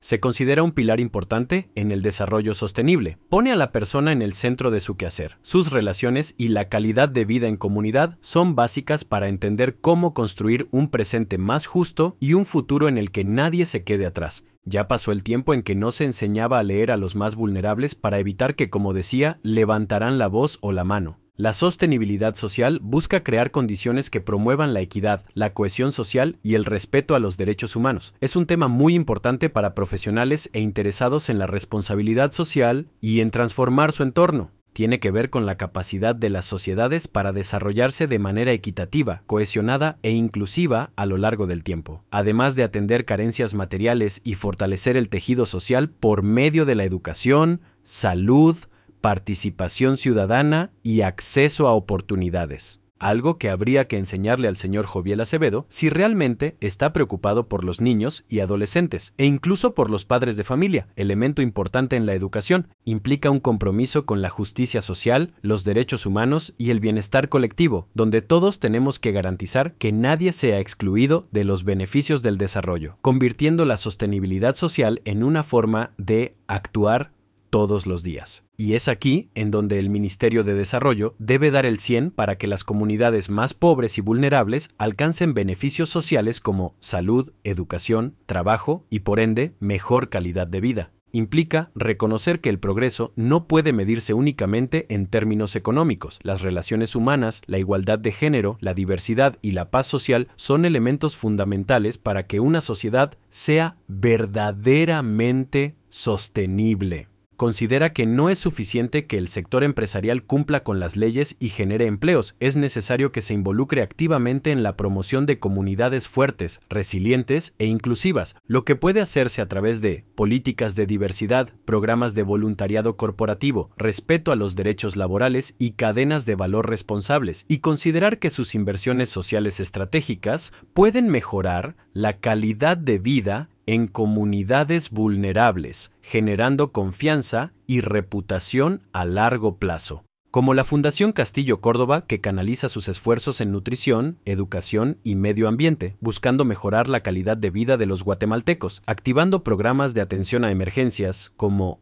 Se considera un pilar importante en el desarrollo sostenible. Pone a la persona en el centro de su quehacer. Sus relaciones y la calidad de vida en comunidad son básicas para entender cómo construir un presente más justo y un futuro en el que nadie se quede atrás. Ya pasó el tiempo en que no se enseñaba a leer a los más vulnerables para evitar que, como decía, levantarán la voz o la mano. La sostenibilidad social busca crear condiciones que promuevan la equidad, la cohesión social y el respeto a los derechos humanos. Es un tema muy importante para profesionales e interesados en la responsabilidad social y en transformar su entorno. Tiene que ver con la capacidad de las sociedades para desarrollarse de manera equitativa, cohesionada e inclusiva a lo largo del tiempo, además de atender carencias materiales y fortalecer el tejido social por medio de la educación, salud, participación ciudadana y acceso a oportunidades. Algo que habría que enseñarle al señor Joviel Acevedo si realmente está preocupado por los niños y adolescentes, e incluso por los padres de familia, elemento importante en la educación. Implica un compromiso con la justicia social, los derechos humanos y el bienestar colectivo, donde todos tenemos que garantizar que nadie sea excluido de los beneficios del desarrollo, convirtiendo la sostenibilidad social en una forma de actuar todos los días. Y es aquí en donde el Ministerio de Desarrollo debe dar el 100 para que las comunidades más pobres y vulnerables alcancen beneficios sociales como salud, educación, trabajo y, por ende, mejor calidad de vida. Implica reconocer que el progreso no puede medirse únicamente en términos económicos. Las relaciones humanas, la igualdad de género, la diversidad y la paz social son elementos fundamentales para que una sociedad sea verdaderamente sostenible. Considera que no es suficiente que el sector empresarial cumpla con las leyes y genere empleos. Es necesario que se involucre activamente en la promoción de comunidades fuertes, resilientes e inclusivas, lo que puede hacerse a través de políticas de diversidad, programas de voluntariado corporativo, respeto a los derechos laborales y cadenas de valor responsables, y considerar que sus inversiones sociales estratégicas pueden mejorar la calidad de vida en comunidades vulnerables, generando confianza y reputación a largo plazo. Como la Fundación Castillo Córdoba, que canaliza sus esfuerzos en nutrición, educación y medio ambiente, buscando mejorar la calidad de vida de los guatemaltecos, activando programas de atención a emergencias como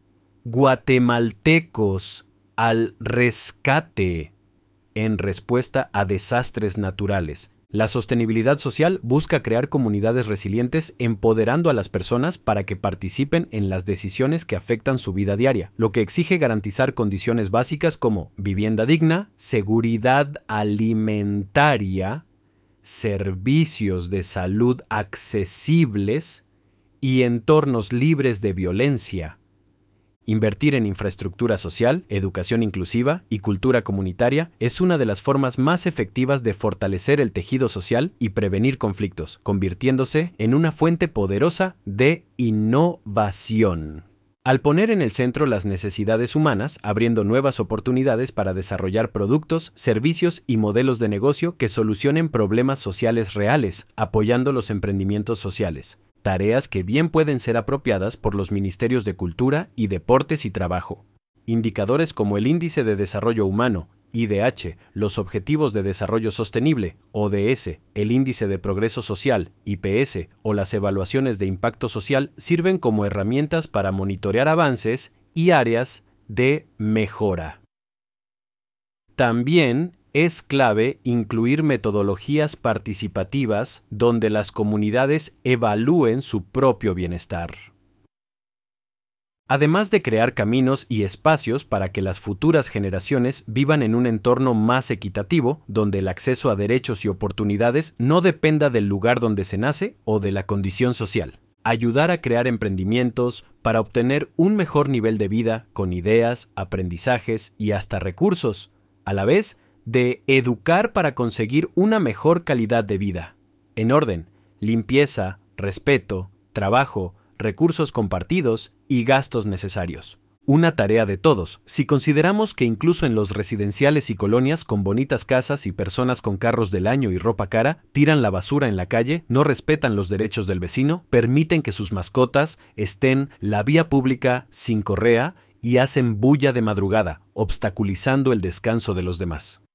Guatemaltecos al Rescate en respuesta a desastres naturales. La sostenibilidad social busca crear comunidades resilientes empoderando a las personas para que participen en las decisiones que afectan su vida diaria, lo que exige garantizar condiciones básicas como vivienda digna, seguridad alimentaria, servicios de salud accesibles y entornos libres de violencia. Invertir en infraestructura social, educación inclusiva y cultura comunitaria es una de las formas más efectivas de fortalecer el tejido social y prevenir conflictos, convirtiéndose en una fuente poderosa de innovación. Al poner en el centro las necesidades humanas, abriendo nuevas oportunidades para desarrollar productos, servicios y modelos de negocio que solucionen problemas sociales reales, apoyando los emprendimientos sociales. Tareas que bien pueden ser apropiadas por los Ministerios de Cultura y Deportes y Trabajo. Indicadores como el Índice de Desarrollo Humano, IDH, los Objetivos de Desarrollo Sostenible, ODS, el Índice de Progreso Social, IPS, o las evaluaciones de impacto social sirven como herramientas para monitorear avances y áreas de mejora. También es clave incluir metodologías participativas donde las comunidades evalúen su propio bienestar. Además de crear caminos y espacios para que las futuras generaciones vivan en un entorno más equitativo, donde el acceso a derechos y oportunidades no dependa del lugar donde se nace o de la condición social. Ayudar a crear emprendimientos para obtener un mejor nivel de vida con ideas, aprendizajes y hasta recursos, a la vez de educar para conseguir una mejor calidad de vida. En orden, limpieza, respeto, trabajo, recursos compartidos y gastos necesarios. Una tarea de todos, si consideramos que incluso en los residenciales y colonias con bonitas casas y personas con carros del año y ropa cara, tiran la basura en la calle, no respetan los derechos del vecino, permiten que sus mascotas estén la vía pública sin correa y hacen bulla de madrugada, obstaculizando el descanso de los demás.